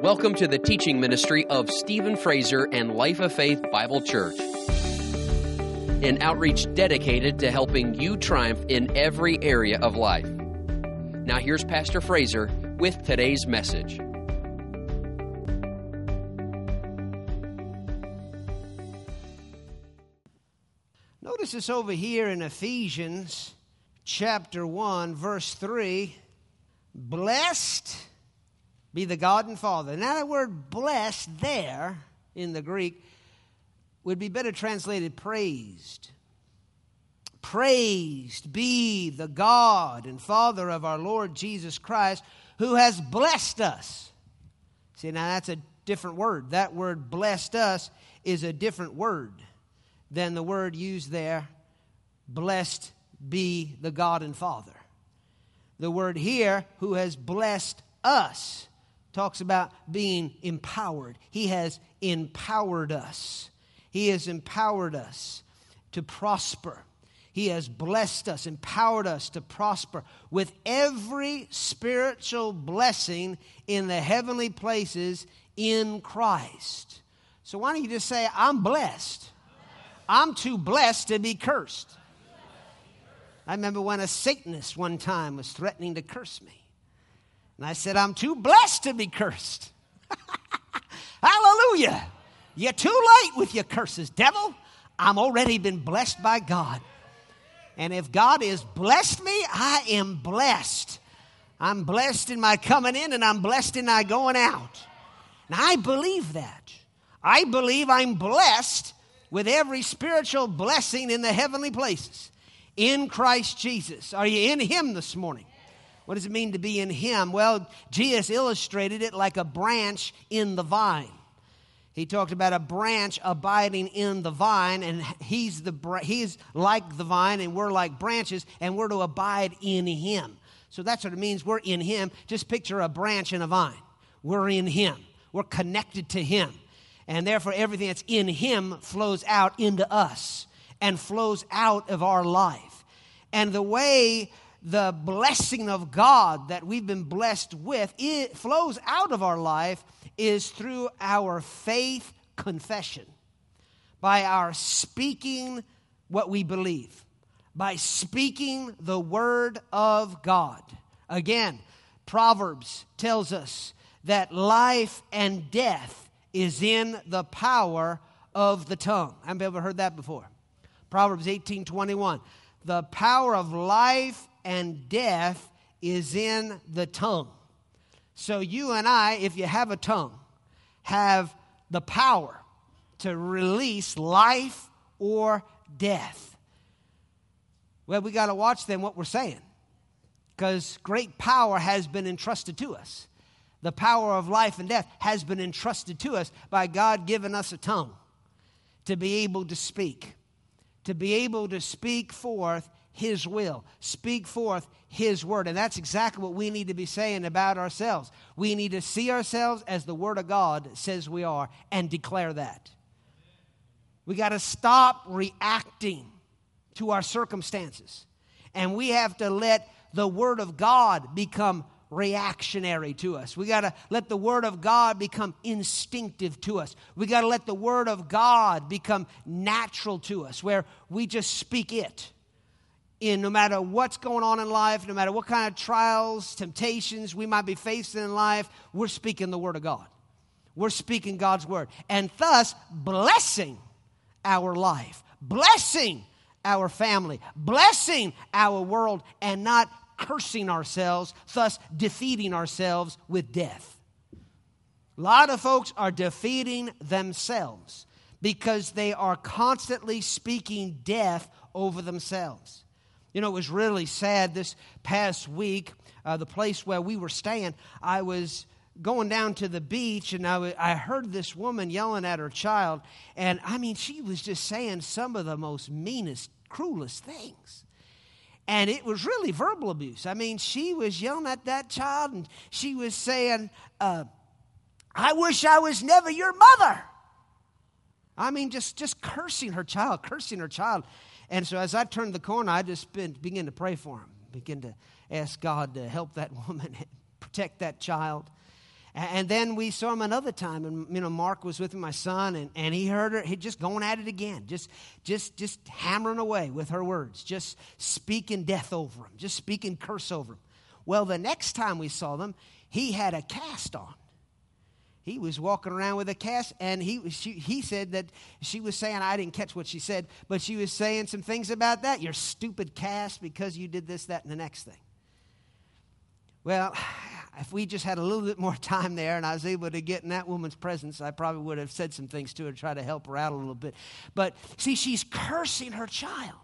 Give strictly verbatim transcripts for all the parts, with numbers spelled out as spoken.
Welcome to the teaching ministry of Stephen Fraser and Life of Faith Bible Church, an outreach dedicated to helping you triumph in every area of life. Now here's Pastor Fraser with today's message. Notice this over here in Ephesians chapter one, verse three. Blessed be the God and Father. Now that word blessed there in the Greek would be better translated praised. Praised be the God and Father of our Lord Jesus Christ, who has blessed us. See, now that's a different word. That word blessed us is a different word than the word used there, blessed be the God and Father. The word here, who has blessed us, talks about being empowered. He has empowered us. He has empowered us to prosper. He has blessed us, empowered us to prosper with every spiritual blessing in the heavenly places in Christ. So why don't you just say, I'm blessed. I'm too blessed to be cursed. I remember when a Satanist one time was threatening to curse me. And I said, I'm too blessed to be cursed. Hallelujah. You're too late with your curses, devil. I'm already been blessed by God. And if God has blessed me, I am blessed. I'm blessed in my coming in and I'm blessed in my going out. And I believe that. I believe I'm blessed with every spiritual blessing in the heavenly places in Christ Jesus. Are you in Him this morning? What does it mean to be in Him? Well, Jesus illustrated it like a branch in the vine. He talked about a branch abiding in the vine, and he's the he's like the vine, and we're like branches, and we're to abide in Him. So that's what it means. We're in Him. Just picture a branch in a vine. We're in Him. We're connected to Him. And therefore, everything that's in Him flows out into us and flows out of our life. And the way the blessing of God that we've been blessed with, it flows out of our life is through our faith confession, by our speaking what we believe, by speaking the Word of God. Again, Proverbs tells us that life and death is in the power of the tongue. Have you ever heard that before? Proverbs eighteen twenty-one. The power of life and death is in the tongue. So you and I, if you have a tongue, have the power to release life or death. Well, we got to watch then what we're saying, because great power has been entrusted to us. The power of life and death has been entrusted to us by God giving us a tongue to be able to speak, to be able to speak forth His will, speak forth His word. And that's exactly what we need to be saying about ourselves. We need to see ourselves as the Word of God says we are and declare that. We got to stop reacting to our circumstances. And we have to let the Word of God become reactionary to us. We got to let the Word of God become instinctive to us. We got to let the Word of God become natural to us, where we just speak it. In no matter what's going on in life, no matter what kind of trials, temptations we might be facing in life, we're speaking the Word of God. We're speaking God's Word. And thus, blessing our life, blessing our family, blessing our world, and not cursing ourselves, thus defeating ourselves with death. A lot of folks are defeating themselves because they are constantly speaking death over themselves. You know, it was really sad this past week, uh, the place where we were staying, I was going down to the beach, and I, w- I heard this woman yelling at her child, and I mean, she was just saying some of the most meanest, cruelest things. And it was really verbal abuse. I mean, she was yelling at that child, and she was saying, uh, I wish I was never your mother. I mean, just, just cursing her child, cursing her child. And so as I turned the corner, I just been, began to pray for him, begin to ask God to help that woman, protect that child. And then we saw him another time, and you know, Mark was with my son, and, and he heard her, he just going at it again, just, just, just hammering away with her words, just speaking death over him, just speaking curse over him. Well, the next time we saw them, he had a cast on. He was walking around with a cast, and he she, he said that she was saying, I didn't catch what she said, but she was saying some things about that. Your stupid cast because you did this, that, and the next thing. Well, if we just had a little bit more time there and I was able to get in that woman's presence, I probably would have said some things to her to try to help her out a little bit. But see, she's cursing her child.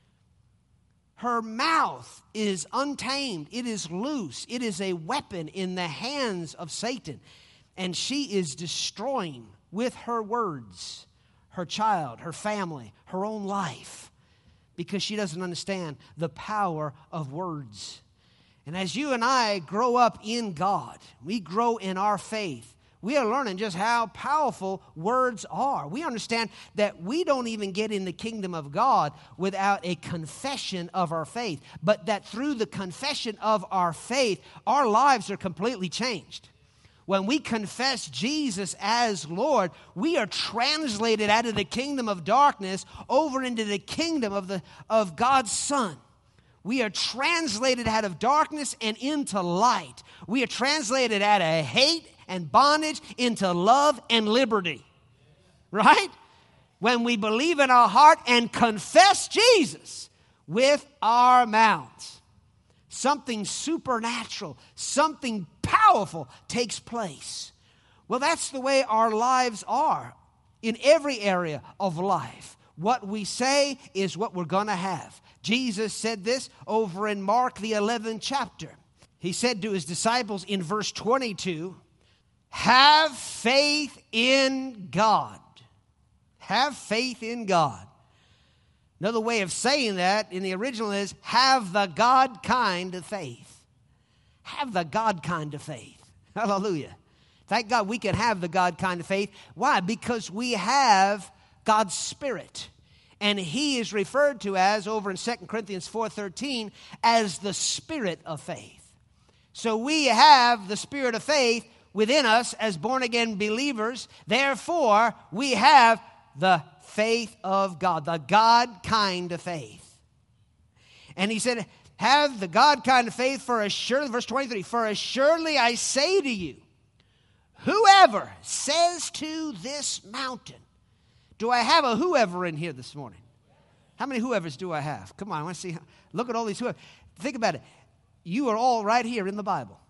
Her mouth is untamed. It is loose. It is a weapon in the hands of Satan. And she is destroying with her words her child, her family, her own life, because she doesn't understand the power of words. And as you and I grow up in God, we grow in our faith, we are learning just how powerful words are. We understand that we don't even get in the kingdom of God without a confession of our faith, but that through the confession of our faith, our lives are completely changed. When we confess Jesus as Lord, we are translated out of the kingdom of darkness over into the kingdom of, the, of God's Son. We are translated out of darkness and into light. We are translated out of hate and bondage into love and liberty. Right? When we believe in our heart and confess Jesus with our mouths, something supernatural, something powerful takes place. Well, that's the way our lives are in every area of life. What we say is what we're going to have. Jesus said this over in Mark, the eleventh chapter. He said to his disciples in verse twenty-two, have faith in God. Have faith in God. Another way of saying that in the original is have the God kind of faith. Have the God kind of faith. Hallelujah. Thank God we can have the God kind of faith. Why? Because we have God's Spirit. And he is referred to as, over in Second Corinthians four thirteen, as the Spirit of faith. So we have the Spirit of faith within us as born-again believers. Therefore, we have the faith of God, the God kind of faith. And he said, have the God kind of faith, for assuredly, verse twenty-three, for assuredly I say to you, whoever says to this mountain. Do I have a whoever in here this morning? How many whoever's do I have? Come on, I want to see. How, look at all these whoever. Think about it. You are all right here in the Bible.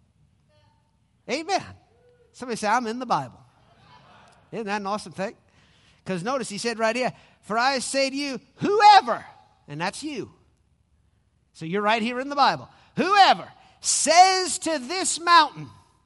Amen. Somebody say, I'm in the Bible. Isn't that an awesome thing? Because notice he said right here, for I say to you, whoever, and that's you. So you're right here in the Bible. Whoever says to this mountain,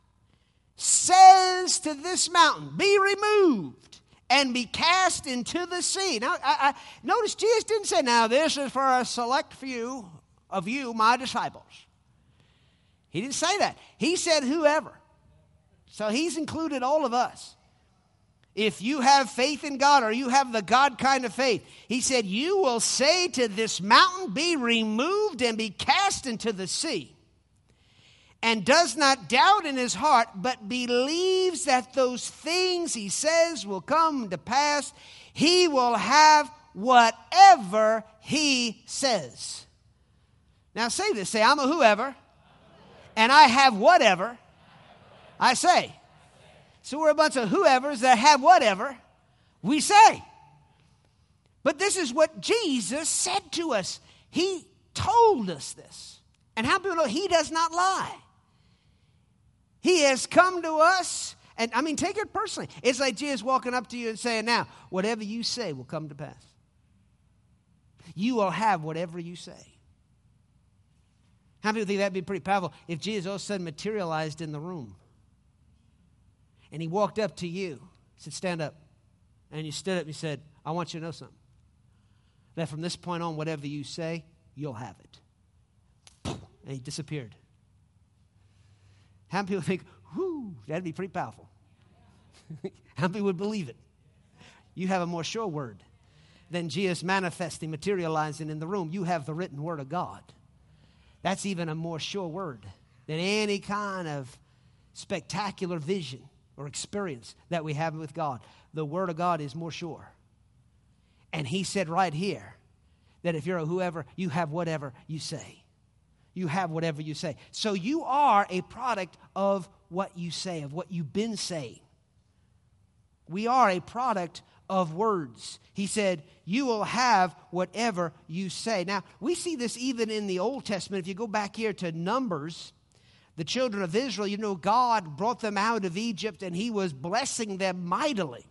says to this mountain, be removed and be cast into the sea. Now, I, I notice Jesus didn't say, now this is for a select few of you, my disciples. He didn't say that. He said whoever. So he's included all of us. If you have faith in God, or you have the God kind of faith, he said, you will say to this mountain, be removed and be cast into the sea. And does not doubt in his heart, but believes that those things he says will come to pass, he will have whatever he says. Now say this, say, I'm a whoever, and I have whatever I say. So we're a bunch of whoever's that have whatever we say. But this is what Jesus said to us. He told us this. And how people know he does not lie. He has come to us, and I mean, take it personally. It's like Jesus walking up to you and saying, now, whatever you say will come to pass. You will have whatever you say. How many people think that would be pretty powerful if Jesus all of a sudden materialized in the room? And he walked up to you, said, stand up. And you stood up and he said, I want you to know something. That from this point on, whatever you say, you'll have it. And he disappeared. How many people think, whoo, that'd be pretty powerful? How many would believe it? You have a more sure word than Jesus manifesting, materializing in the room. You have the written word of God. That's even a more sure word than any kind of spectacular vision or experience that we have with God, the Word of God is more sure. And he said right here that if you're a whoever, you have whatever you say. You have whatever you say. So you are a product of what you say, of what you've been saying. We are a product of words. He said, you will have whatever you say. Now, we see this even in the Old Testament. If you go back here to Numbers, the children of Israel, you know, God brought them out of Egypt and he was blessing them mightily.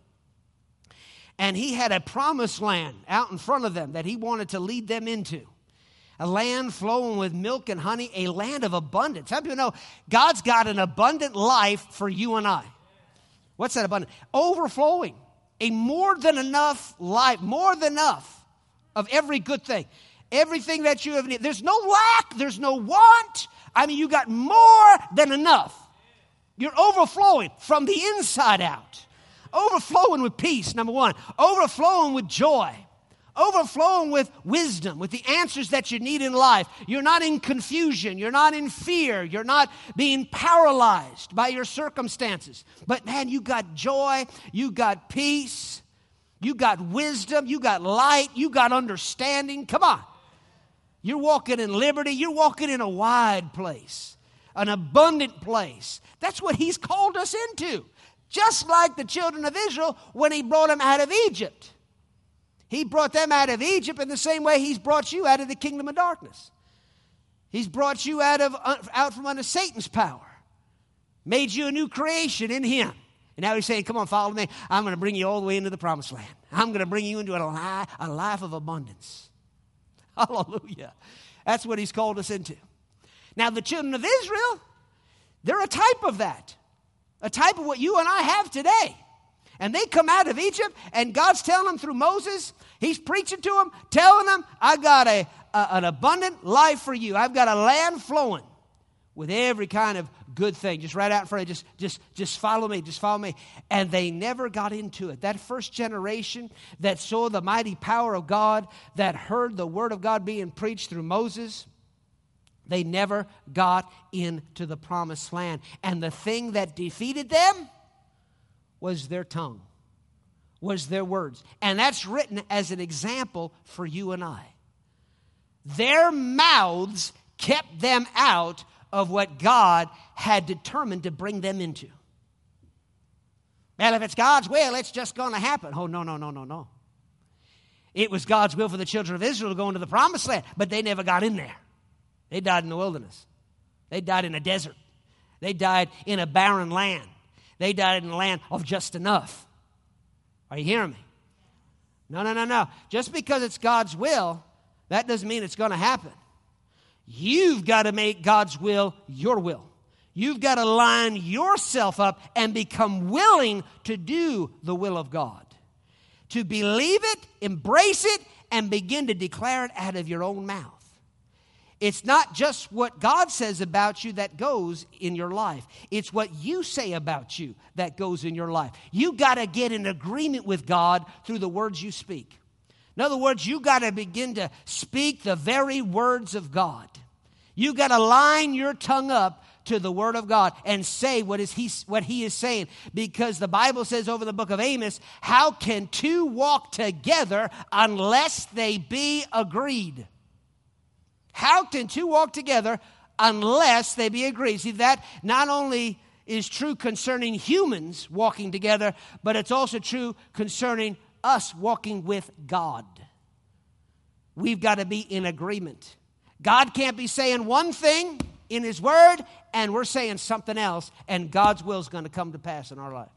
And he had a promised land out in front of them that he wanted to lead them into. A land flowing with milk and honey, a land of abundance. How do you know God's got an abundant life for you and I? What's that abundant? Overflowing. A more than enough life, more than enough of every good thing. Everything that you have needed. There's no lack, there's no want. I mean, you got more than enough. You're overflowing from the inside out. Overflowing with peace, number one. Overflowing with joy. Overflowing with wisdom, with the answers that you need in life. You're not in confusion. You're not in fear. You're not being paralyzed by your circumstances. But man, you got joy. You got peace. You got wisdom. You got light. You got understanding. Come on. You're walking in liberty. You're walking in a wide place, an abundant place. That's what he's called us into. Just like the children of Israel when he brought them out of Egypt. He brought them out of Egypt in the same way he's brought you out of the kingdom of darkness. He's brought you out of out from under Satan's power. Made you a new creation in him. And now he's saying, come on, follow me. I'm going to bring you all the way into the promised land. I'm going to bring you into a life, a life of abundance. Hallelujah. That's what he's called us into. Now, the children of Israel, they're a type of that. A type of what you and I have today. And they come out of Egypt, and God's telling them through Moses, he's preaching to them, telling them, I got a, a an abundant life for you. I've got a land flowing with every kind of good thing. Just right out in front of you, just, just, just follow me, just follow me. And they never got into it. That first generation that saw the mighty power of God, that heard the word of God being preached through Moses, they never got into the promised land. And the thing that defeated them was their tongue, was their words. And that's written as an example for you and I. Their mouths kept them out of what God had determined to bring them into. Well, if it's God's will, it's just going to happen. Oh, no, no, no, no, no. It was God's will for the children of Israel to go into the promised land, but they never got in there. They died in the wilderness. They died in a desert. They died in a barren land. They died in a land of just enough. Are you hearing me? No, no, no, no. Just because it's God's will, that doesn't mean it's going to happen. You've got to make God's will your will. You've got to line yourself up and become willing to do the will of God. To believe it, embrace it, and begin to declare it out of your own mouth. It's not just what God says about you that goes in your life. It's what you say about you that goes in your life. You got to get in agreement with God through the words you speak. In other words, you got to begin to speak the very words of God. You got to line your tongue up to the word of God and say what is he what he is saying, because the Bible says over the book of Amos, how can two walk together unless they be agreed? How can two walk together unless they be agreed? See, that not only is true concerning humans walking together, but it's also true concerning us walking with God. We've got to be in agreement. God can't be saying one thing in his word and we're saying something else, and God's will is going to come to pass in our life.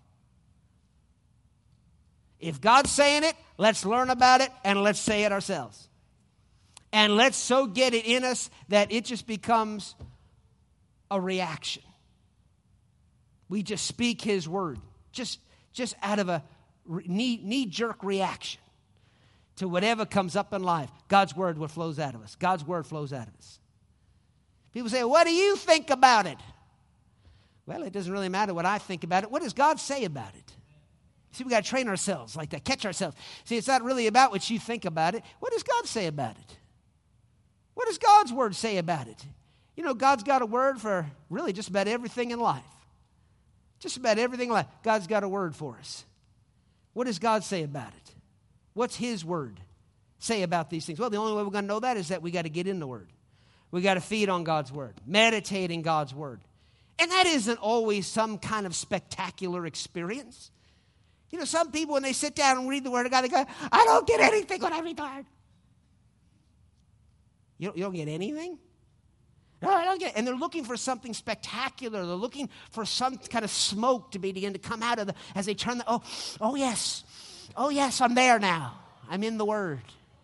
If God's saying it, let's learn about it and let's say it ourselves. And let's so get it in us that it just becomes a reaction. We just speak his word, just, just out of a knee, knee-jerk reaction to whatever comes up in life. God's word what flows out of us. God's word flows out of us. People say, what do you think about it? Well, it doesn't really matter what I think about it. What does God say about it? See, we got to train ourselves like that, catch ourselves. See, it's not really about what you think about it. What does God say about it? What does God's word say about it? You know, God's got a word for really just about everything in life. Just about everything in life, God's got a word for us. What does God say about it? What's His word say about these things? Well, the only way we're going to know that is that we got to get in the word. We got to feed on God's word, meditate in God's word. And that isn't always some kind of spectacular experience. You know, some people, when they sit down and read the word of God, they go, I don't get anything when I read the word. You don't, you don't get anything? No, I don't get it. And they're looking for something spectacular. They're looking for some kind of smoke to begin to come out of the, as they turn the, oh, oh yes, oh yes, I'm there now. I'm in the word.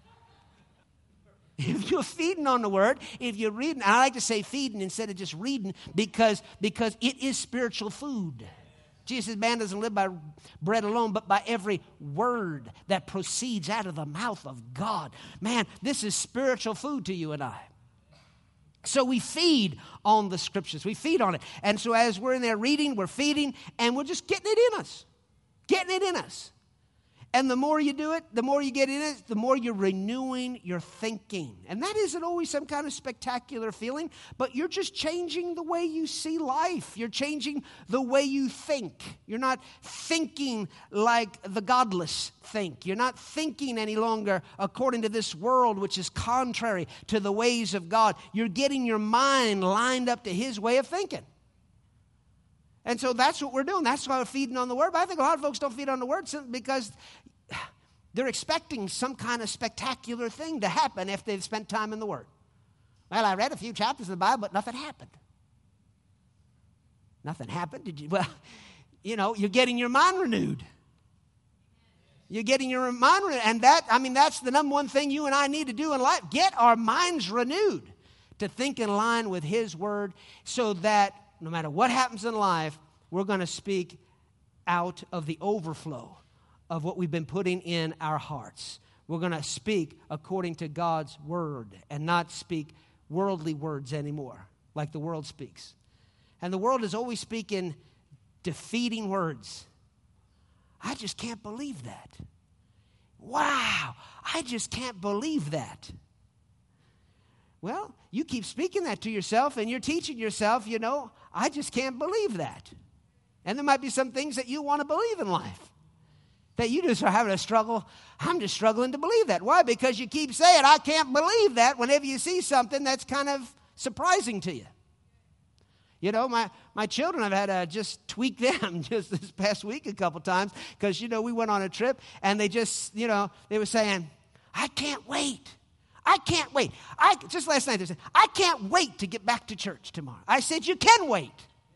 If you're feeding on the word, if you're reading, and I like to say feeding instead of just reading because, because it is spiritual food. Jesus says, man doesn't live by bread alone, but by every word that proceeds out of the mouth of God. Man, this is spiritual food to you and I. So we feed on the scriptures. We feed on it. And so as we're in there reading, we're feeding, and we're just getting it in us. Getting it in us. And the more you do it, the more you get in it, the more you're renewing your thinking. And that isn't always some kind of spectacular feeling, but you're just changing the way you see life. You're changing the way you think. You're not thinking like the godless think. You're not thinking any longer according to this world, which is contrary to the ways of God. You're getting your mind lined up to His way of thinking. And so that's what we're doing. That's why we're feeding on the Word. But I think a lot of folks don't feed on the Word because they're expecting some kind of spectacular thing to happen if they've spent time in the Word. Well, I read a few chapters of the Bible, but nothing happened. Nothing happened? Did you? Well, you know, you're getting your mind renewed. You're getting your mind renewed. And that, I mean, that's the number one thing you and I need to do in life. Get our minds renewed to think in line with His Word so that no matter what happens in life, we're going to speak out of the overflow of what we've been putting in our hearts. We're going to speak according to God's word and not speak worldly words anymore like the world speaks. And the world is always speaking defeating words. I just can't believe that. Wow, I just can't believe that. Well, you keep speaking that to yourself and you're teaching yourself, you know, I just can't believe that. And there might be some things that you want to believe in life that you just are having a struggle. I'm just struggling to believe that. Why? Because you keep saying, I can't believe that whenever you see something that's kind of surprising to you. You know, my, my children, I've had to just tweak them just this past week a couple times because, you know, we went on a trip and they just, you know, they were saying, I can't wait. I can't wait. I just last night they said, I can't wait to get back to church tomorrow. I said, you can wait.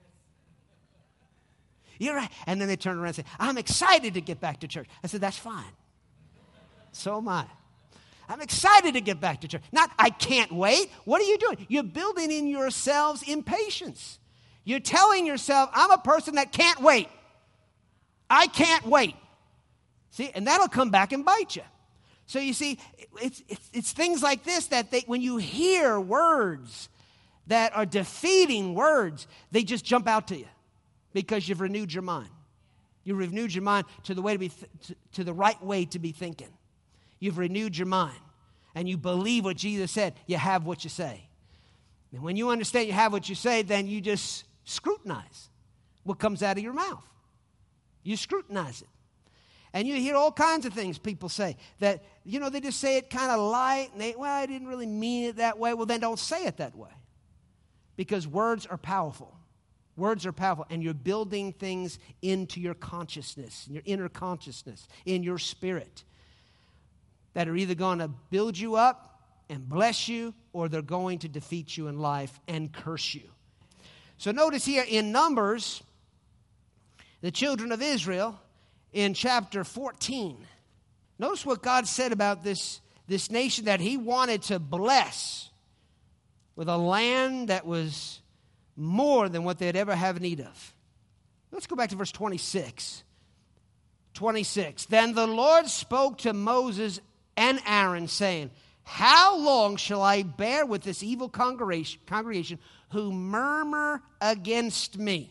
You're right. And then they turned around and said, I'm excited to get back to church. I said, that's fine. So am I. I'm excited to get back to church. Not, I can't wait. What are you doing? You're building in yourselves impatience. You're telling yourself, I'm a person that can't wait. I can't wait. See, and that'll come back and bite you. So you see, it's, it's, it's things like this that they, when you hear words that are defeating words, they just jump out to you because you've renewed your mind. You've renewed your mind to the way to be th- to, to the right way to be thinking. You've renewed your mind, and you believe what Jesus said. You have what you say, and when you understand you have what you say, then you just scrutinize what comes out of your mouth. You scrutinize it. And you hear all kinds of things people say that, you know, they just say it kind of light. And they, well, I didn't really mean it that way. Well, then don't say it that way. Because words are powerful. Words are powerful. And you're building things into your consciousness, in your inner consciousness, in your spirit, that are either going to build you up and bless you, or they're going to defeat you in life and curse you. So notice here in Numbers, the children of Israel, in chapter fourteen, notice what God said about this, this nation that He wanted to bless with a land that was more than what they'd ever have need of. Let's go back to verse twenty-six. twenty-six. Then the Lord spoke to Moses and Aaron, saying, how long shall I bear with this evil congregation, congregation who murmur against me?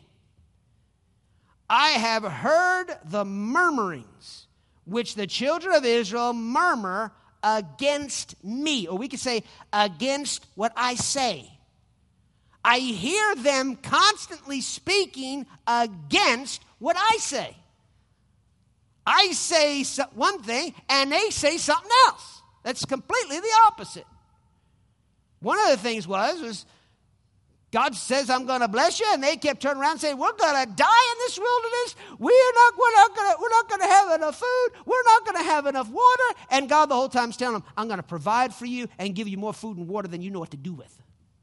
I have heard the murmurings which the children of Israel murmur against me. Or we could say, against what I say. I hear them constantly speaking against what I say. I say one thing, and they say something else. That's completely the opposite. One of the things was, was God says, I'm going to bless you, and they kept turning around and saying, we're going to die in this wilderness. We're not, we're not going to, we're not going to have enough food. We're not going to have enough water. And God the whole time is telling them, I'm going to provide for you and give you more food and water than you know what to do with.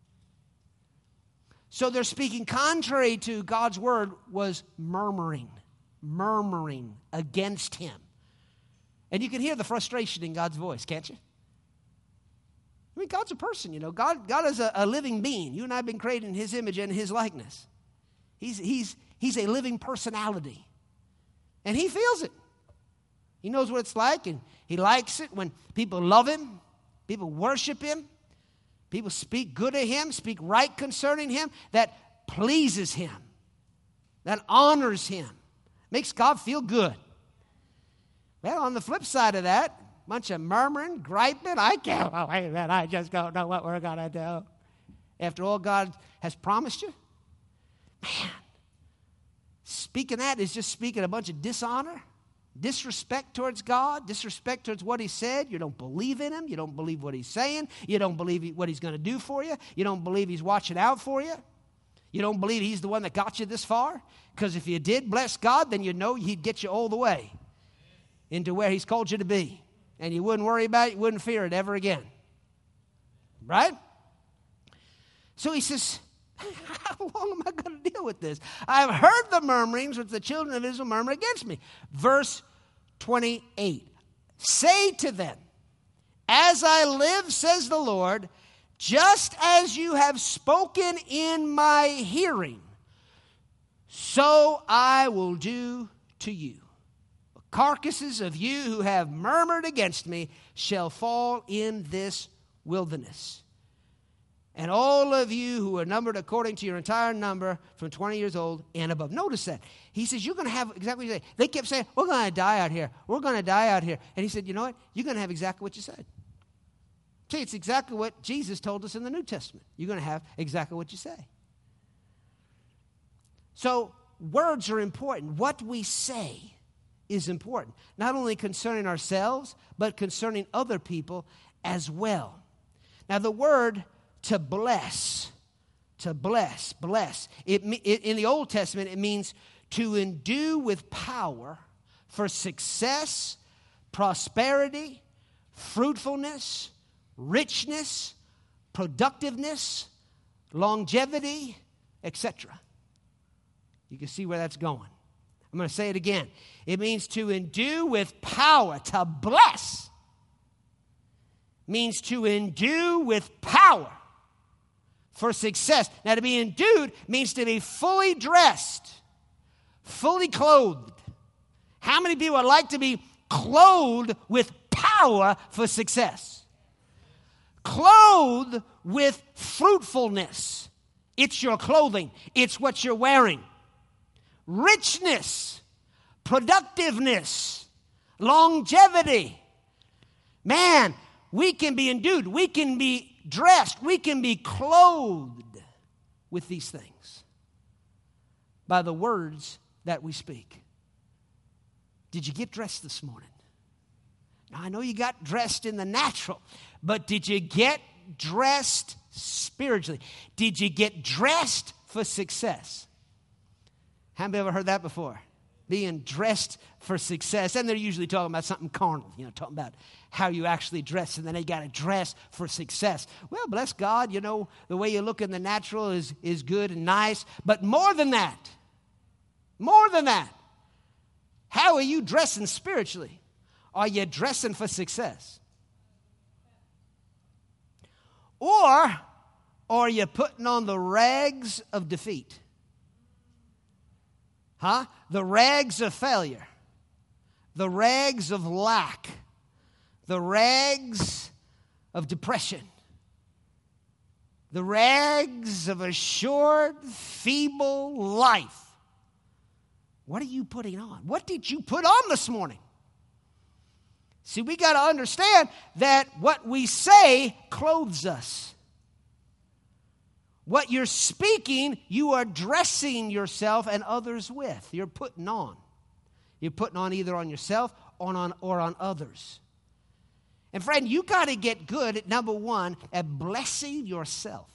So they're speaking contrary to God's word, was murmuring, murmuring against him. And you can hear the frustration in God's voice, can't you? I mean, God's a person, you know. God, God is a, a living being. You and I have been created in his image and his likeness. He's, he's, he's a living personality. And he feels it. He knows what it's like, and he likes it when people love him, people worship him, people speak good of him, speak right concerning him, that pleases him, that honors him, makes God feel good. Well, on the flip side of that, bunch of murmuring, griping, I can't believe that, I just don't know what we're going to do. After all God has promised you, man, speaking that is just speaking a bunch of dishonor, disrespect towards God, disrespect towards what he said. You don't believe in him. You don't believe what he's saying. You don't believe what he's going to do for you. You don't believe he's watching out for you. You don't believe he's the one that got you this far. Because if you did bless God, then you know he'd get you all the way into where he's called you to be. And you wouldn't worry about it. You wouldn't fear it ever again. Right? So he says, how long am I going to deal with this? I've heard the murmurings which the children of Israel murmur against me. Verse twenty-eight. Say to them, as I live, says the Lord, just as you have spoken in my hearing, so I will do to you. The carcasses of you who have murmured against me shall fall in this wilderness. And all of you who are numbered according to your entire number from twenty years old and above. Notice that. He says, you're going to have exactly what you say. They kept saying, we're going to die out here. We're going to die out here. And he said, you know what? You're going to have exactly what you said. See, it's exactly what Jesus told us in the New Testament. You're going to have exactly what you say. So words are important. What we say is important. Not only concerning ourselves, but concerning other people as well. Now the word to bless, to bless, bless. It, it, in the Old Testament, it means to endue with power for success, prosperity, fruitfulness, richness, productiveness, longevity, et cetera. You can see where that's going. I'm going to say it again. It means to endue with power, to bless. Means to endue with power for success. Now, to be endued means to be fully dressed, fully clothed. How many people would like to be clothed with power for success? Clothed with fruitfulness. It's your clothing. It's what you're wearing. Richness, productiveness, longevity. Man, we can be endued. We can be dressed. We can be clothed with these things by the words that we speak. Did you get dressed this morning? Now, I know you got dressed in the natural, but did you get dressed spiritually? Did you get dressed for success? Have you ever heard that before? Being dressed for success. And they're usually talking about something carnal, you know, talking about how you actually dress, and then they got to dress for success. Well, bless God, you know, the way you look in the natural is, is good and nice. But more than that, more than that, how are you dressing spiritually? Are you dressing for success? Or are you putting on the rags of defeat? Huh? The rags of failure. The rags of lack. The rags of depression. The rags of a short, feeble life. What are you putting on? What did you put on this morning? See, we got to understand that what we say clothes us. What you're speaking, you are dressing yourself and others with. You're putting on. You're putting on either on yourself or on, or on others. And friend, you got to get good at, number one, at blessing yourself.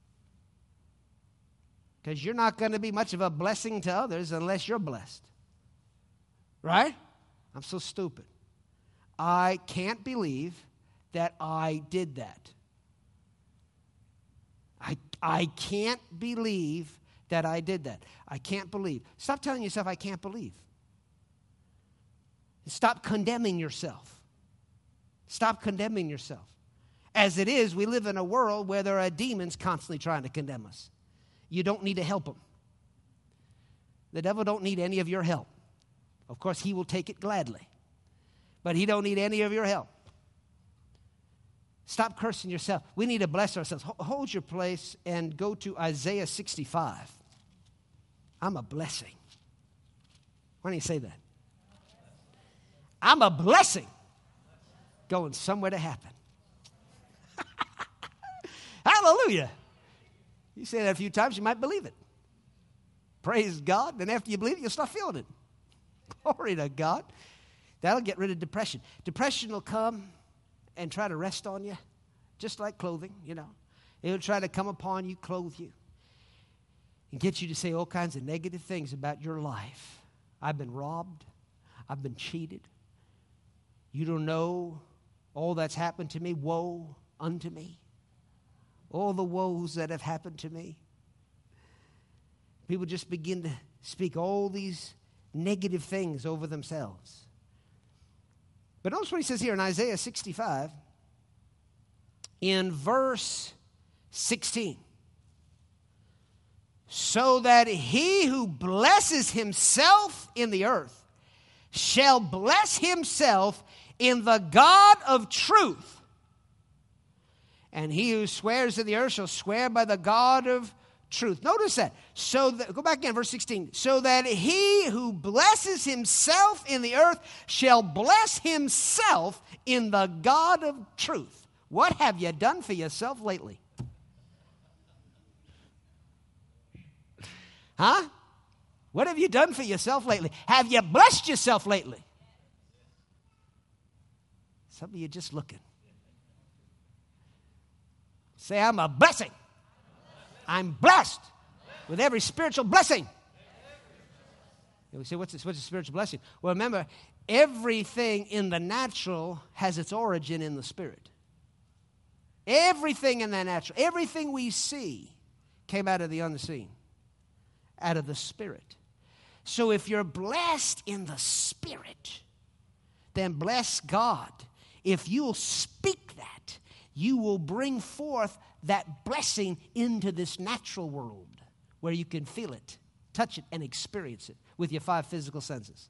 Because you're not going to be much of a blessing to others unless you're blessed. Right? I'm so stupid. I can't believe that I did that. I, I can't believe that I did that. I can't believe. Stop telling yourself, I can't believe. Stop condemning yourself. Stop condemning yourself. As it is, we live in a world where there are demons constantly trying to condemn us. You don't need to help them. The devil don't need any of your help. Of course, he will take it gladly. But he don't need any of your help. Stop cursing yourself. We need to bless ourselves. Hold your place and go to Isaiah sixty-five. I'm a blessing. Why don't you say that? I'm a blessing going somewhere to happen. Hallelujah. You say that a few times, you might believe it. Praise God. Then after you believe it, you'll start feeling it. Glory to God. That'll get rid of depression. Depression will come and try to rest on you, just like clothing, you know. It'll try to come upon you, clothe you, and get you to say all kinds of negative things about your life. I've been robbed. I've been cheated. You don't know all that's happened to me. Woe unto me. All the woes that have happened to me. People just begin to speak all these negative things over themselves. But notice what he says here in Isaiah sixty-five, in verse sixteen. So that he who blesses himself in the earth shall bless himself in the God of truth. And he who swears in the earth shall swear by the God of truth. Notice that. So that, go back again, verse sixteen. So that he who blesses himself in the earth shall bless himself in the God of truth. What have you done for yourself lately? Huh? What have you done for yourself lately? Have you blessed yourself lately? Some of you just looking. Say, I'm a blessing. I'm blessed with every spiritual blessing. And we say, what's this? What's a spiritual blessing? Well, remember, everything in the natural has its origin in the spirit. Everything in the natural, everything we see came out of the unseen, out of the spirit. So if you're blessed in the spirit, then bless God. If you'll speak that, you will bring forth that blessing into this natural world where you can feel it, touch it, and experience it with your five physical senses.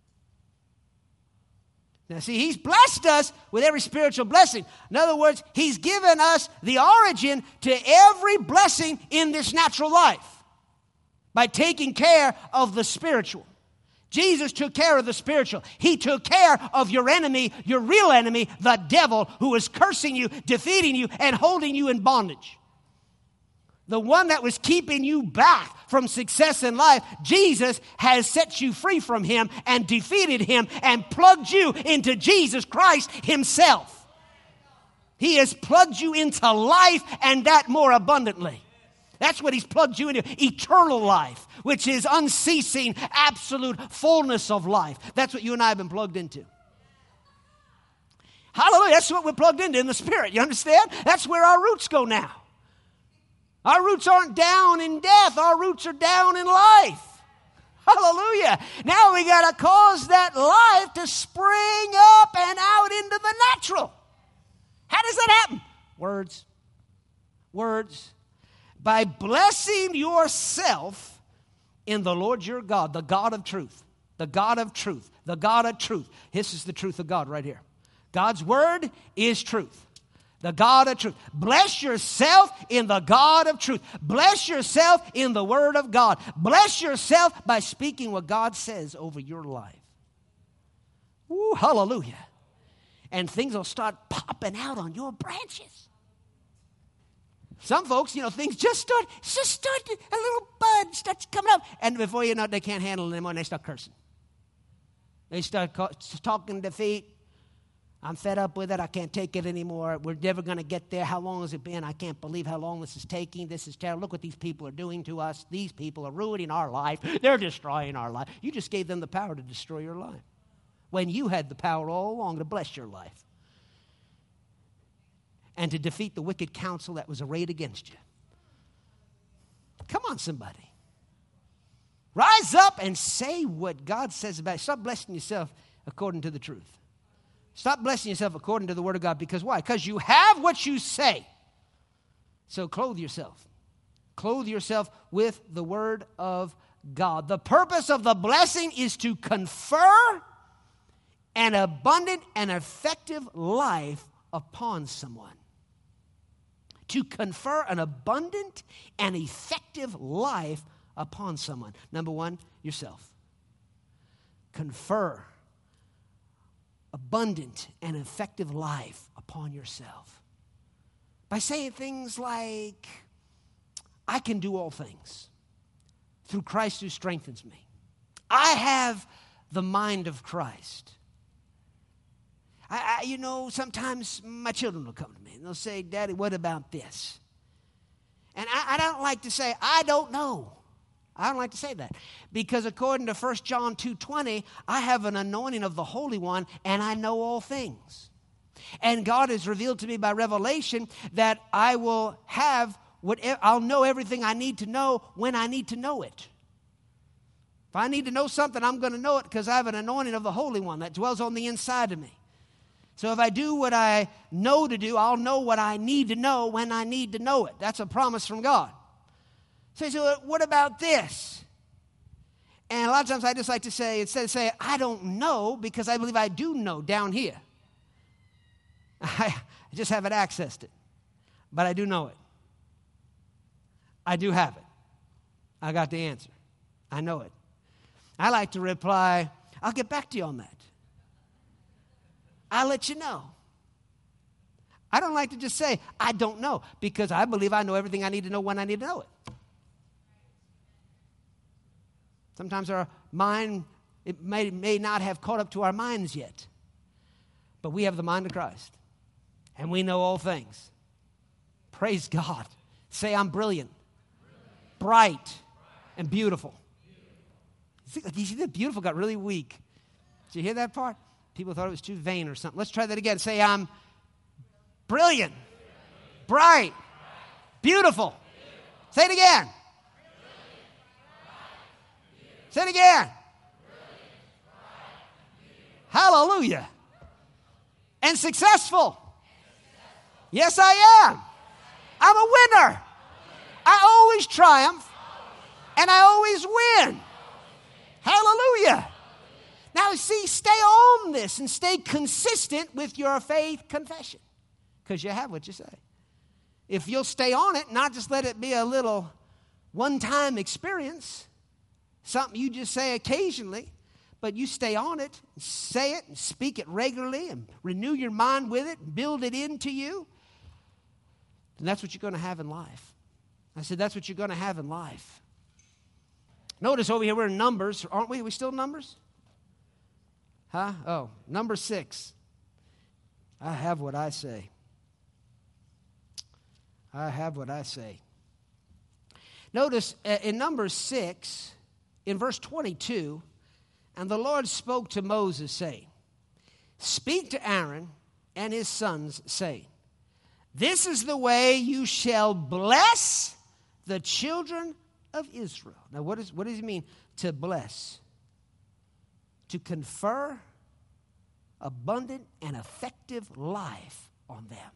Now, see, he's blessed us with every spiritual blessing. In other words, he's given us the origin to every blessing in this natural life by taking care of the spiritual. Jesus took care of the spiritual. He took care of your enemy, your real enemy, the devil, who is cursing you, defeating you, and holding you in bondage. The one that was keeping you back from success in life, Jesus has set you free from him and defeated him and plugged you into Jesus Christ himself. He has plugged you into life, and that more abundantly. That's what he's plugged you into, eternal life, which is unceasing, absolute fullness of life. That's what you and I have been plugged into. Hallelujah. That's what we're plugged into in the Spirit. You understand? That's where our roots go now. Our roots aren't down in death. Our roots are down in life. Hallelujah. Now we got to cause that life to spring up and out into the natural. How does that happen? Words. Words. By blessing yourself in the Lord your God, the God of truth, the God of truth, the God of truth. This is the truth of God right here. God's word is truth. The God of truth. Bless yourself in the God of truth. Bless yourself in the word of God. Bless yourself by speaking what God says over your life. Woo, hallelujah. And things will start popping out on your branches. Some folks, you know, things just start, just start, a little bud starts coming up. And before you know it, they can't handle it anymore, and they start cursing. They start ca- talking defeat. I'm fed up with it. I can't take it anymore. We're never going to get there. How long has it been? I can't believe how long this is taking. This is terrible. Look what these people are doing to us. These people are ruining our life. They're destroying our life. You just gave them the power to destroy your life when you had the power all along to bless your life and to defeat the wicked counsel that was arrayed against you. Come on, somebody. Rise up and say what God says about it. Stop blessing yourself according to the truth. Stop blessing yourself according to the Word of God. Because why? Because you have what you say. So clothe yourself. Clothe yourself with the Word of God. The purpose of the blessing is to confer an abundant and effective life upon someone. To confer an abundant and effective life upon someone. Number one, yourself. Confer abundant and effective life upon yourself. By saying things like, I can do all things through Christ who strengthens me. I have the mind of Christ. I, I, you know, sometimes my children will come to me and they'll say, Daddy, what about this? And I, I don't like to say, I don't know. I don't like to say that. Because according to First John two twenty, I have an anointing of the Holy One and I know all things. And God has revealed to me by revelation that I will have, what I'll know everything I need to know when I need to know it. If I need to know something, I'm going to know it because I have an anointing of the Holy One that dwells on the inside of me. So if I do what I know to do, I'll know what I need to know when I need to know it. That's a promise from God. So, so what about this? And a lot of times I just like to say, instead of saying, I don't know, because I believe I do know down here. I just haven't accessed it. But I do know it. I do have it. I got the answer. I know it. I like to reply, I'll get back to you on that. I'll let you know. I don't like to just say, I don't know, because I believe I know everything I need to know when I need to know it. Sometimes our mind, it may, may not have caught up to our minds yet. But we have the mind of Christ. And we know all things. Praise God. Say, I'm brilliant, brilliant. bright, bright, and beautiful. beautiful. You see that beautiful got really weak. Did you hear that part? People thought it was too vain or something. Let's try that again. Say, I'm brilliant, brilliant. bright, bright. Beautiful. beautiful. Say it again. Say it again. Hallelujah. And successful. Yes, I am. I'm a winner. I always triumph. And I always win. Hallelujah. Now, see, stay on this and stay consistent with your faith confession. Because you have what you say. If you'll stay on it, not just let it be a little one-time experience, something you just say occasionally, but you stay on it, and say it, and speak it regularly, and renew your mind with it, and build it into you, and that's what you're going to have in life. I said, that's what you're going to have in life. Notice over here, we're in Numbers, aren't we? Are we still in Numbers? Huh? Oh, number six. I have what I say. I have what I say. Notice uh, in Numbers six, in verse twenty-two, and the Lord spoke to Moses, saying, Speak to Aaron and his sons, saying, This is the way you shall bless the children of Israel. Now, what, is, what does it mean to bless? To confer abundant and effective life on them.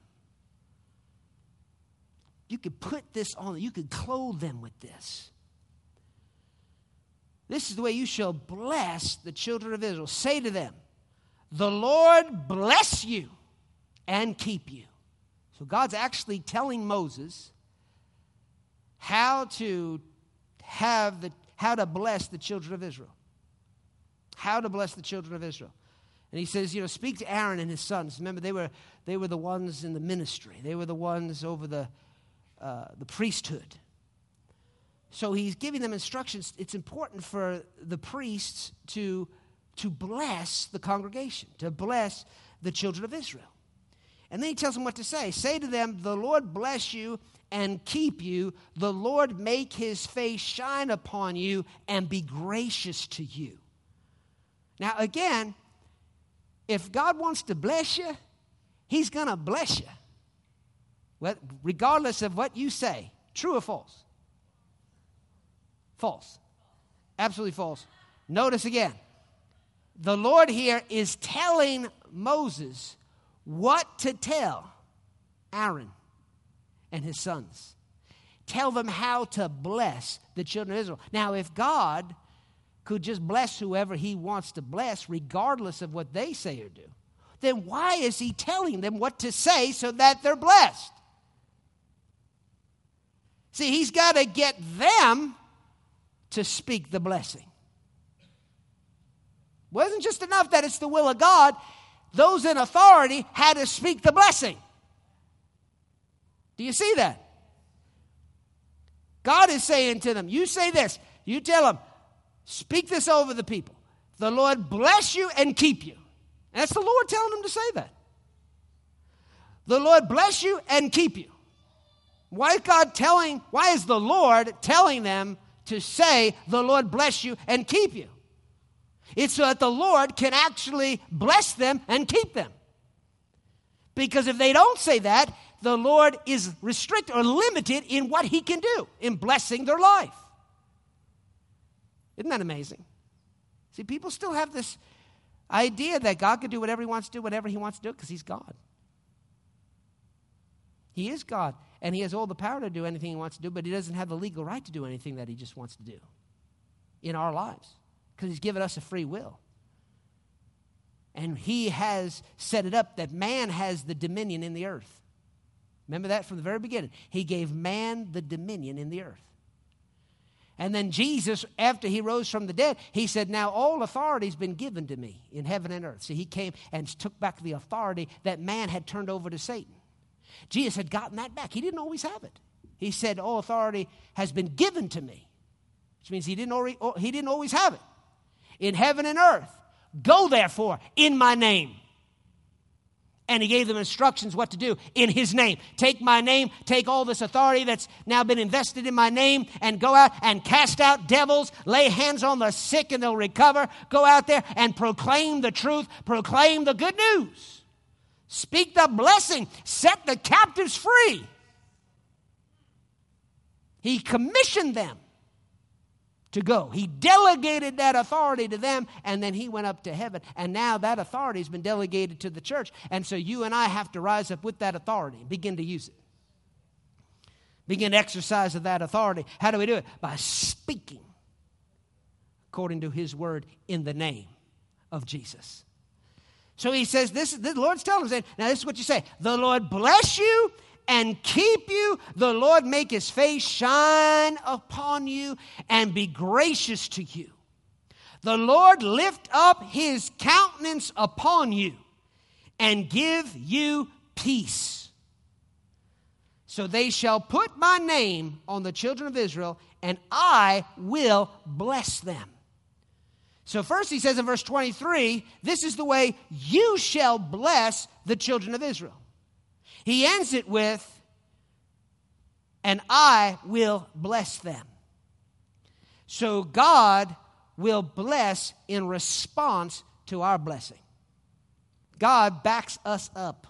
You could put this on them. You could clothe them with this. This is the way you shall bless the children of Israel. Say to them, the Lord bless you and keep you. So God's actually telling Moses how to have the how to bless the children of Israel. How to bless the children of Israel. And he says, you know, speak to Aaron and his sons. Remember, they were they were the ones in the ministry. They were the ones over the uh, the priesthood. So he's giving them instructions. It's important for the priests to, to bless the congregation, to bless the children of Israel. And then he tells them what to say. Say to them, the Lord bless you and keep you. The Lord make his face shine upon you and be gracious to you. Now again, if God wants to bless you, he's going to bless you. Regardless of what you say. True or false? False. Absolutely false. Notice again. The Lord here is telling Moses what to tell Aaron and his sons. Tell them how to bless the children of Israel. Now, if God could just bless whoever he wants to bless, regardless of what they say or do, then why is he telling them what to say so that they're blessed? See, he's got to get them to speak the blessing. It wasn't just enough that it's the will of God. Those in authority had to speak the blessing. Do you see that? God is saying to them, you say this. You tell them, speak this over the people. The Lord bless you and keep you. And that's the Lord telling them to say that. The Lord bless you and keep you. Why is God telling, why is the Lord telling them to say, the Lord bless you and keep you? It's so that the Lord can actually bless them and keep them. Because if they don't say that, the Lord is restricted or limited in what he can do in blessing their life. Isn't that amazing? See, people still have this idea that God can do whatever he wants to do, whatever he wants to do, because he's God. He is God, and he has all the power to do anything he wants to do, but he doesn't have the legal right to do anything that he just wants to do in our lives, because he's given us a free will. And he has set it up that man has the dominion in the earth. Remember that from the very beginning. He gave man the dominion in the earth. And then Jesus, after he rose from the dead, he said, now all authority has been given to me in heaven and earth. So he came and took back the authority that man had turned over to Satan. Jesus had gotten that back. He didn't always have it. He said, all authority has been given to me, which means he didn't already, he didn't always have it. In heaven and earth, go therefore in my name. And he gave them instructions what to do in his name. Take my name, take all this authority that's now been invested in my name, and go out and cast out devils, lay hands on the sick and they'll recover. Go out there and proclaim the truth, proclaim the good news. Speak the blessing, set the captives free. He commissioned them to go. He delegated that authority to them, and then he went up to heaven. And now that authority has been delegated to the church. And so you and I have to rise up with that authority and begin to use it. Begin to exercise of that authority. How do we do it? By speaking according to his word in the name of Jesus. So he says, this, the Lord's telling him, now this is what you say. The Lord bless you and keep you. The Lord make his face shine upon you and be gracious to you. The Lord lift up his countenance upon you and give you peace. So they shall put my name on the children of Israel, and I will bless them. So first he says in verse twenty-three, this is the way you shall bless the children of Israel. He ends it with, and I will bless them. So God will bless in response to our blessing. God backs us up.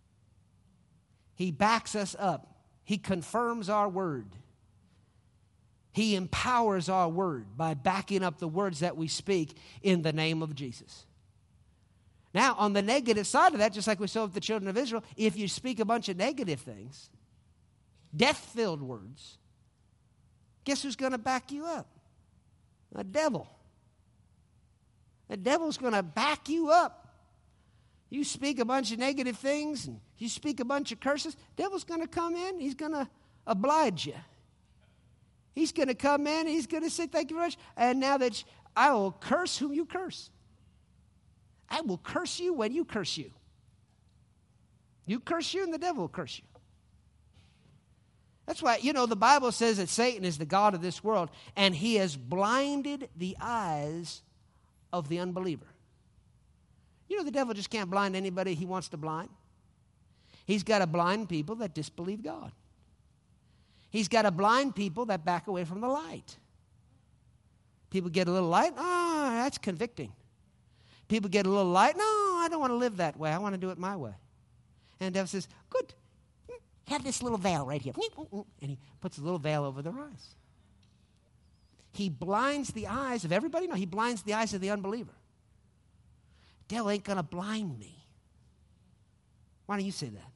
He backs us up. He confirms our word. He empowers our word by backing up the words that we speak in the name of Jesus. Now, on the negative side of that, just like we saw with the children of Israel, if you speak a bunch of negative things, death-filled words, guess who's going to back you up? The devil. The devil's going to back you up. You speak a bunch of negative things, and you speak a bunch of curses, the devil's going to come in, he's going to oblige you. He's going to come in, he's going to say, thank you very much, and now that I will curse whom you curse. I will curse you when you curse you. You curse you and the devil will curse you. That's why, you know, the Bible says that Satan is the god of this world, and he has blinded the eyes of the unbeliever. You know, the devil just can't blind anybody he wants to blind. He's got to blind people that disbelieve God. He's got to blind people that back away from the light. People get a little light, oh, that's convicting. People get a little light, no, I don't want to live that way. I want to do it my way. And the devil says, good. Have this little veil right here. And he puts a little veil over their eyes. He blinds the eyes of everybody. No, he blinds the eyes of the unbeliever. Devil ain't going to blind me. Why don't you say that?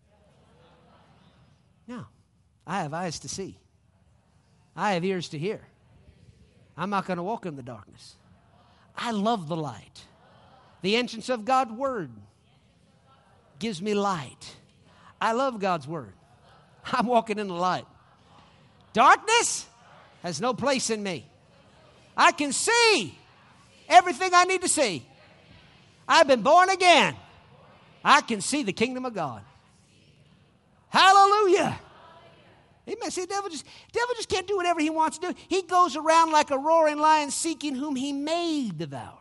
No. I have eyes to see. I have ears to hear. I'm not going to walk in the darkness. I love the light. The entrance of God's word gives me light. I love God's word. I'm walking in the light. Darkness has no place in me. I can see everything I need to see. I've been born again. I can see the kingdom of God. Hallelujah. Amen. See, the devil just, devil just can't do whatever he wants to do. He goes around like a roaring lion seeking whom he may devour.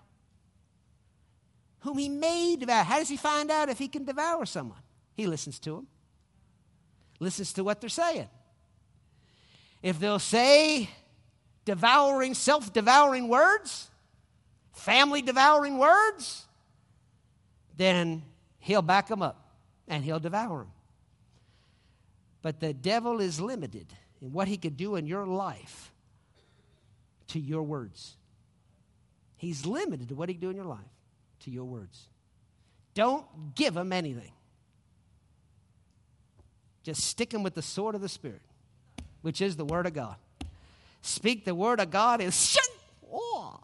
Whom he may devour. How does he find out if he can devour someone? He listens to them. Listens to what they're saying. If they'll say devouring, self-devouring words, family-devouring words, then he'll back them up and he'll devour them. But the devil is limited in what he could do in your life to your words. He's limited to what he can do in your life to your words. Don't give him anything. Just stick him with the sword of the Spirit, which is the Word of God. Speak the Word of God and shut. Oh.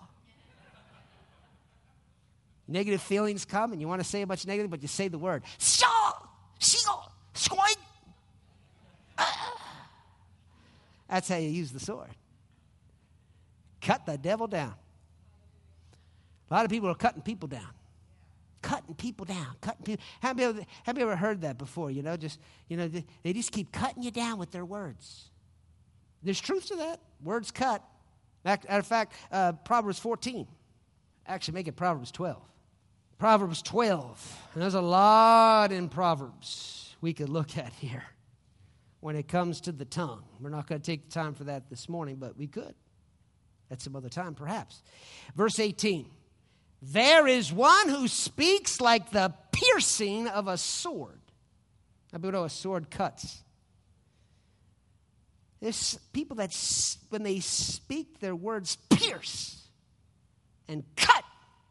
Negative feelings come and you want to say a bunch of negative, but you say the word. That's how you use the sword. Cut the devil down. A lot of people are cutting people down. Cutting people down. Cutting people. Have you ever, have you ever heard that before? You know, just you know, they, they just keep cutting you down with their words. There's truth to that. Words cut. Matter of fact, uh, Proverbs fourteen. Actually, make it Proverbs twelve. Proverbs twelve. And there's a lot in Proverbs we could look at here when it comes to the tongue. We're not going to take the time for that this morning, but we could. At some other time, perhaps. Verse eighteen. There is one who speaks like the piercing of a sword. How about how a sword cuts? There's people that, when they speak, their words pierce and cut.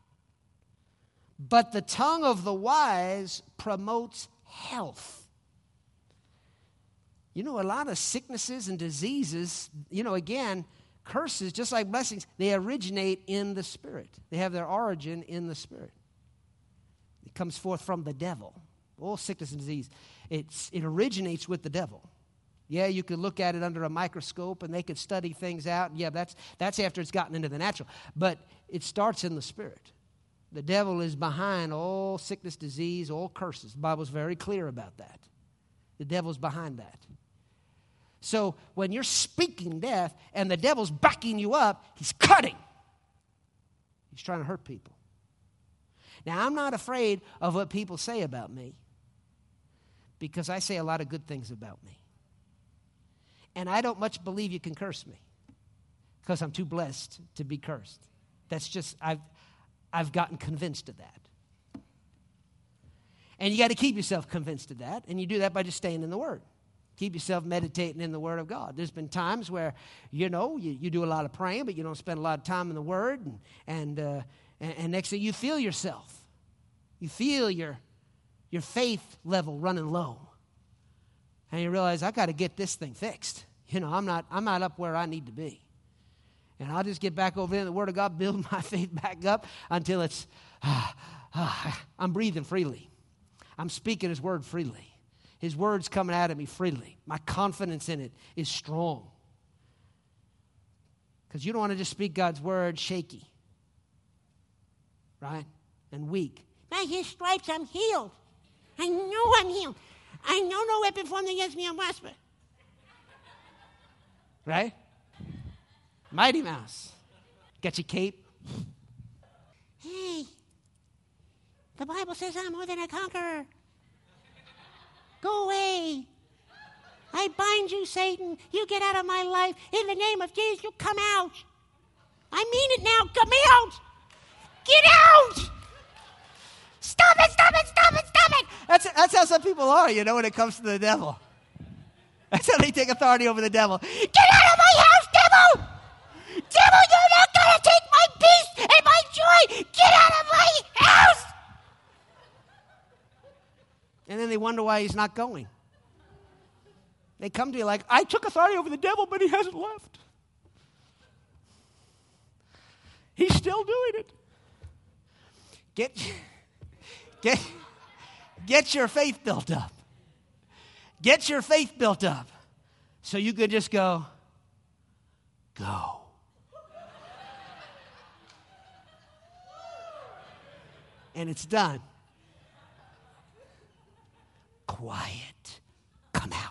But the tongue of the wise promotes health. You know, a lot of sicknesses and diseases, you know, again, curses, just like blessings, they originate in the Spirit. They have their origin in the Spirit. It comes forth from the devil. All sickness and disease, it's, it originates with the devil. Yeah, you could look at it under a microscope and they could study things out. Yeah, that's that's after it's gotten into the natural. But it starts in the Spirit. The devil is behind all sickness, disease, all curses. The Bible's very clear about that. The devil's behind that. So when you're speaking death and the devil's backing you up, he's cutting. He's trying to hurt people. Now, I'm not afraid of what people say about me because I say a lot of good things about me. And I don't much believe you can curse me because I'm too blessed to be cursed. That's just, I've, I've gotten convinced of that. And you got to keep yourself convinced of that, and you do that by just staying in the Word. Keep yourself meditating in the Word of God. There's been times where, you know, you, you do a lot of praying, but you don't spend a lot of time in the Word. And and, uh, and, and next thing you feel yourself. You feel your, your faith level running low. And you realize, I got to get this thing fixed. You know, I'm not, I'm not up where I need to be. And I'll just get back over in the Word of God, build my faith back up until it's, uh, uh, I'm breathing freely. I'm speaking His Word freely. His Word's coming out of me freely. My confidence in it is strong. Because you don't want to just speak God's Word shaky. Right? And weak. By His stripes I'm healed. I know I'm healed. I know no weapon formed against me will prosper. right? Mighty Mouse. Got your cape. Hey, the Bible says I'm more than a conqueror. Go away. I bind you, Satan. You get out of my life. In the name of Jesus, you come out. I mean it now. Come out. Get out. Stop it, stop it, stop it, stop it. That's, that's how some people are, you know, when it comes to the devil. That's how they take authority over the devil. Get out of my house, devil. Devil, you're not going to take my peace and my joy. Get out of my house. And then they wonder why he's not going. They come to you like, I took authority over the devil, but he hasn't left. He's still doing it. Get, get, get your faith built up. Get your faith built up so you could just go, go. And it's done. Quiet. Come out.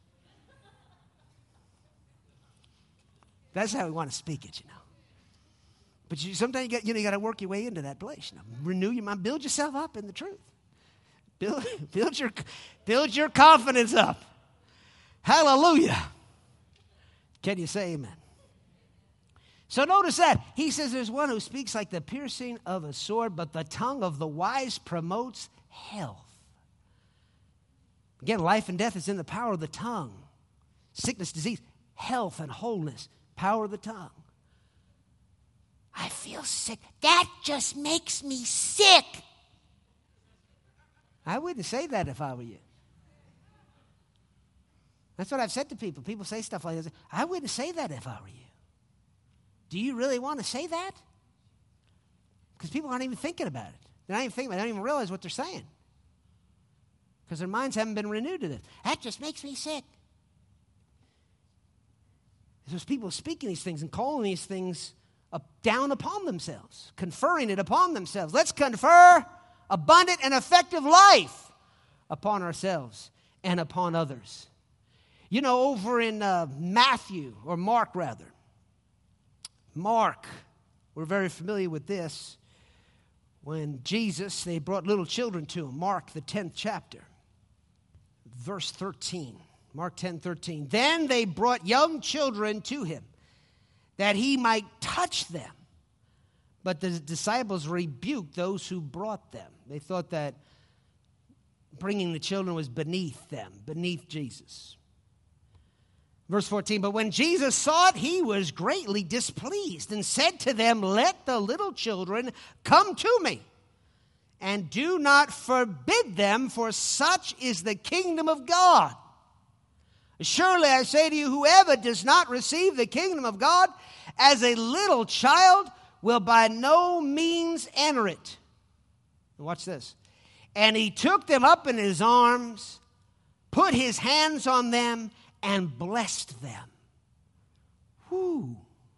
That's how we want to speak it, you know. But you, sometimes you, get, you know, you got to work your way into that place. You know, renew your mind. Build yourself up in the truth. Build, build, your, build your confidence up. Hallelujah. Can you say amen? So notice that. He says there's one who speaks like the piercing of a sword, but the tongue of the wise promotes health. Again, life and death is in the power of the tongue. Sickness, disease, health and wholeness, power of the tongue. I feel sick. That just makes me sick. I wouldn't say that if I were you. That's what I've said to people. People say stuff like this. I wouldn't say that if I were you. Do you really want to say that? Because people aren't even thinking about it. They're not even thinking about it. They don't even realize what they're saying. Because their minds haven't been renewed to this. That just makes me sick. There's people speaking these things and calling these things up, down upon themselves, conferring it upon themselves. Let's confer abundant and effective life upon ourselves and upon others. You know, over in uh, Matthew, or Mark rather, Mark, we're very familiar with this. When Jesus, they brought little children to him, Mark, the tenth chapter, verse thirteen. Mark ten thirteen. Then they brought young children to him, that he might touch them. But the disciples rebuked those who brought them. They thought that bringing the children was beneath them, beneath Jesus. Verse fourteen, but when Jesus saw it, he was greatly displeased and said to them, let the little children come to me, and do not forbid them, for such is the kingdom of God. Surely I say to you, whoever does not receive the kingdom of God as a little child will by no means enter it. Watch this. And he took them up in his arms, put his hands on them, and blessed them. Whew.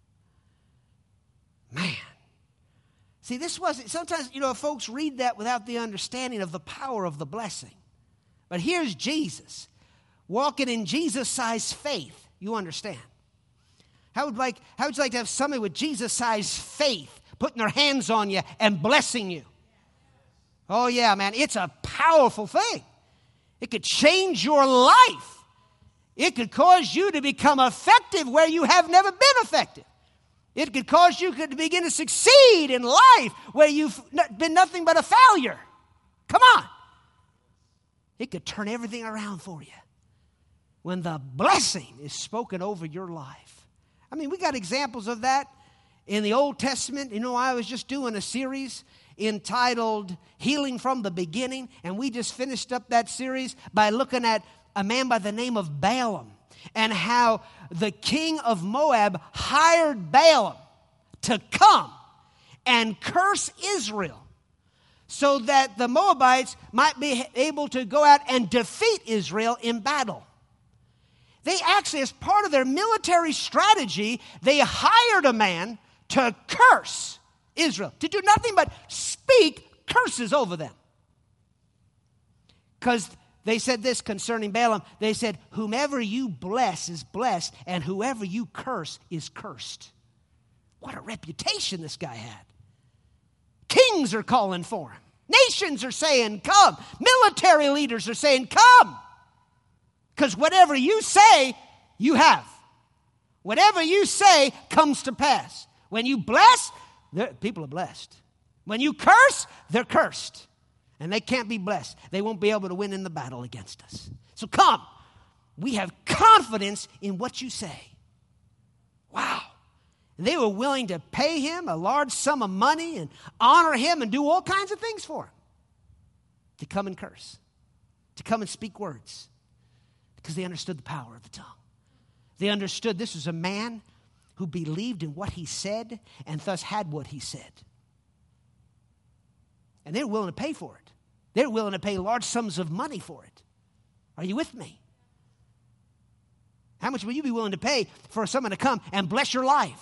Man. See, this wasn't, sometimes, you know, folks read that without the understanding of the power of the blessing. But here's Jesus, walking in Jesus-sized faith. You understand. How would, like, how would you like to have somebody with Jesus-sized faith putting their hands on you and blessing you? Oh, yeah, man, it's a powerful thing. It could change your life. It could cause you to become effective where you have never been effective. It could cause you to begin to succeed in life where you've been nothing but a failure. Come on. It could turn everything around for you when the blessing is spoken over your life. I mean, we got examples of that in the Old Testament. You know, I was just doing a series entitled Healing from the Beginning, and we just finished up that series by looking at a man by the name of Balaam, and how the king of Moab hired Balaam to come and curse Israel so that the Moabites might be able to go out and defeat Israel in battle. They actually, as part of their military strategy, they hired a man to curse Israel, to do nothing but speak curses over them. Because They said this concerning Balaam. They said, whomever you bless is blessed, and whoever you curse is cursed. What a reputation this guy had. Kings are calling for him. Nations are saying, come. Military leaders are saying, come. Because whatever you say, you have. Whatever you say comes to pass. When you bless, people are blessed. When you curse, they're cursed. And they can't be blessed. They won't be able to win in the battle against us. So come. We have confidence in what you say. Wow. And they were willing to pay him a large sum of money and honor him and do all kinds of things for him. To come and curse. To come and speak words. Because they understood the power of the tongue. They understood this was a man who believed in what he said and thus had what he said. And they were willing to pay for it. They're willing to pay large sums of money for it. Are you with me? How much will you be willing to pay for someone to come and bless your life?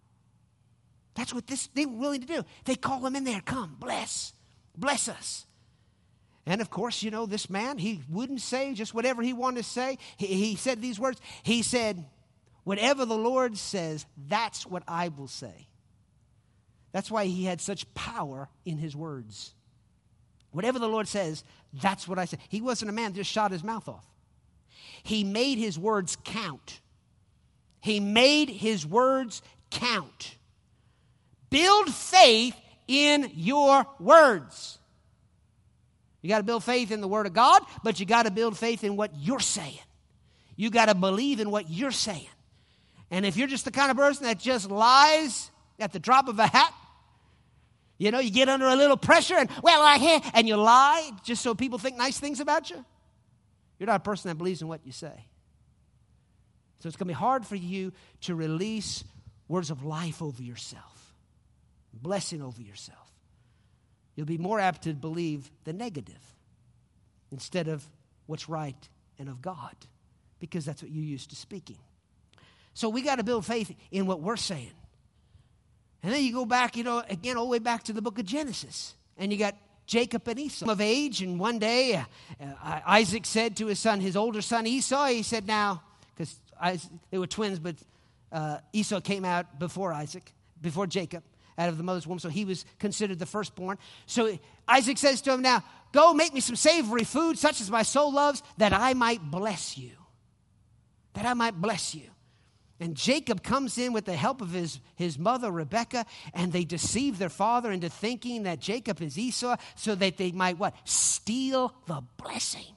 That's what this they were willing to do. They call him in there, come, bless, bless us. And of course, you know, this man, he wouldn't say just whatever he wanted to say. He, he said these words. He said, whatever the Lord says, that's what I will say. That's why he had such power in his words. Whatever the Lord says, that's what I say. He wasn't a man that just shot his mouth off. He made his words count. He made his words count. Build faith in your words. You got to build faith in the Word of God, but you got to build faith in what you're saying. You got to believe in what you're saying. And if you're just the kind of person that just lies at the drop of a hat, you know, you get under a little pressure and, well, I hear, and you lie just so people think nice things about you, you're not a person that believes in what you say. So it's going to be hard for you to release words of life over yourself, blessing over yourself. You'll be more apt to believe the negative instead of what's right and of God, because that's what you're used to speaking. So we got to build faith in what we're saying. And then you go back, you know, again, all the way back to the book of Genesis. And you got Jacob and Esau of age. And one day, uh, uh, Isaac said to his son, his older son Esau, he said, now, because they were twins, but uh, Esau came out before Isaac, before Jacob, out of the mother's womb. So he was considered the firstborn. So Isaac says to him, now, go make me some savory food, such as my soul loves, that I might bless you. That I might bless you. And Jacob comes in with the help of his, his mother, Rebekah, and they deceive their father into thinking that Jacob is Esau so that they might, what? Steal the blessing.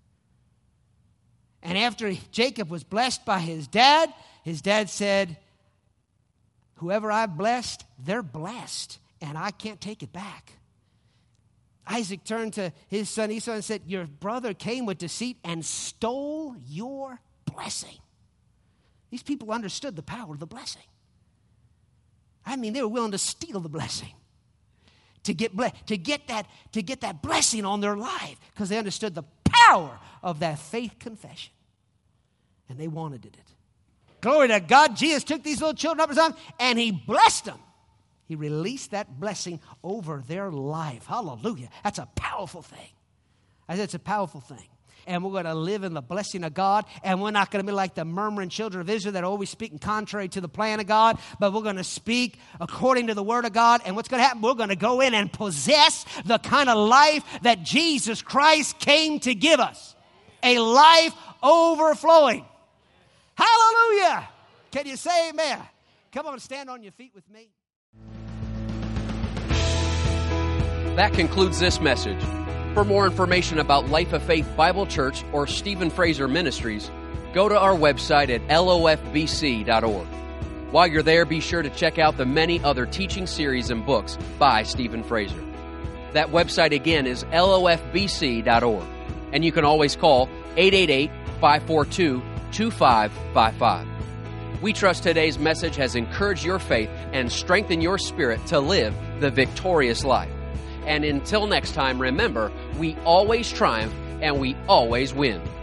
And after Jacob was blessed by his dad, his dad said, whoever I've blessed, they're blessed, and I can't take it back. Isaac turned to his son Esau and said, your brother came with deceit and stole your blessing. These people understood the power of the blessing. I mean, they were willing to steal the blessing to get ble- to get that to get that blessing on their life because they understood the power of that faith confession, and they wanted it. Glory to God! Jesus took these little children up his arms and he blessed them. He released that blessing over their life. Hallelujah! That's a powerful thing. I said it's a powerful thing. And we're going to live in the blessing of God. And we're not going to be like the murmuring children of Israel that are always speaking contrary to the plan of God. But we're going to speak according to the word of God. And what's going to happen? We're going to go in and possess the kind of life that Jesus Christ came to give us. A life overflowing. Hallelujah. Can you say amen? Come on, stand on your feet with me. That concludes this message. For more information about Life of Faith Bible Church or Stephen Fraser Ministries, go to our website at L O F B C dot org. While you're there, be sure to check out the many other teaching series and books by Stephen Fraser. That website again is L O F B C dot org. And you can always call eight eight eight, five four two, two five five five. We trust today's message has encouraged your faith and strengthened your spirit to live the victorious life. And until next time, remember, we always triumph and we always win.